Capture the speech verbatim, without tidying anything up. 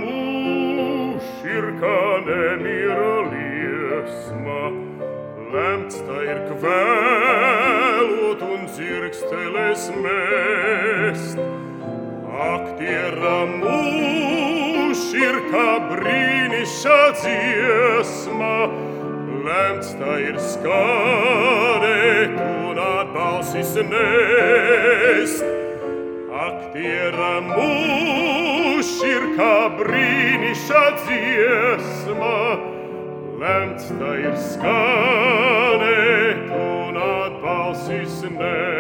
mūš ir kā nemira liesma, lemts tā ir kvēlot un dzirksteles mest. Ak, tiera mūš ir kā brīnišķa dziesma, lemts tā ir skanēt un atbalsis nest. Ak, tiera mūš ir kā brīnišķa dziesma, lemts tā ir skanēt un atbalsis nest.